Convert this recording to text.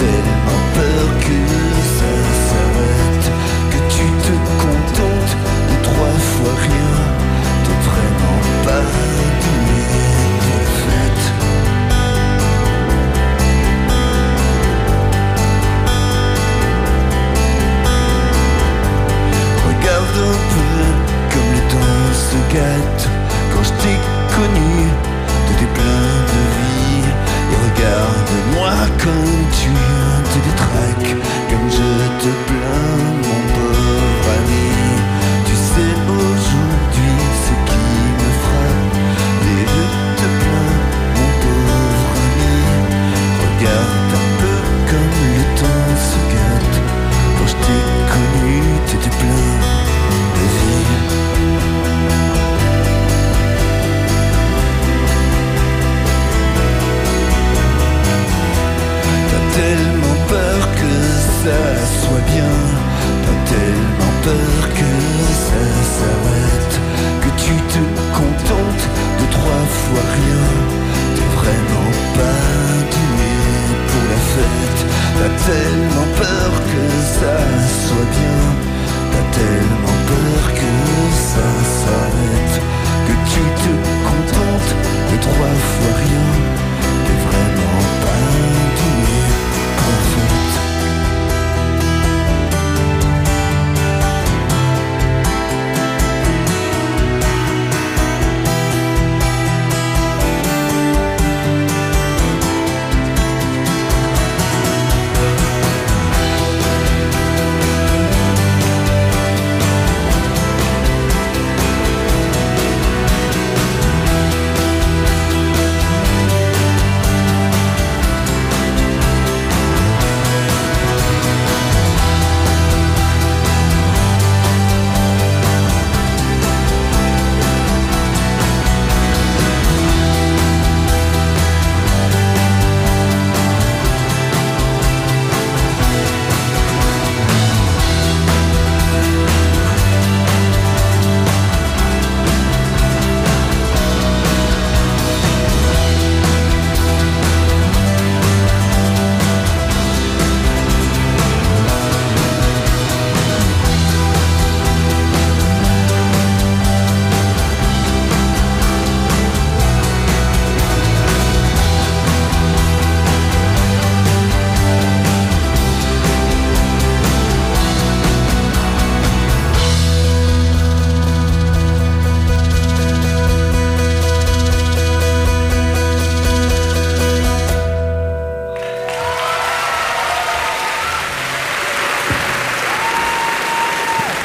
tellement peur que ça s'arrête, que tu te contentes de 3 fois rien. T'es vraiment pas doué pour la fête. Regarde un peu comme le temps se gâte. Quand je t'ai connu, t'étais plein de vie. Et regarde-moi comme tu te détraques, comme je te plains, mon pauvre ami. Tu sais aujourd'hui ce qui me frappe, et je te plains, mon pauvre ami. Regarde un peu comme le temps se gâte. Quand je t'ai connu, t'étais plein de vie. Tellement peur que ça soit bien, t'as tellement peur que ça s'arrête, que tu te contentes de 3 fois rien. T'es vraiment pas doué pour la fête. T'as tellement peur que ça soit bien,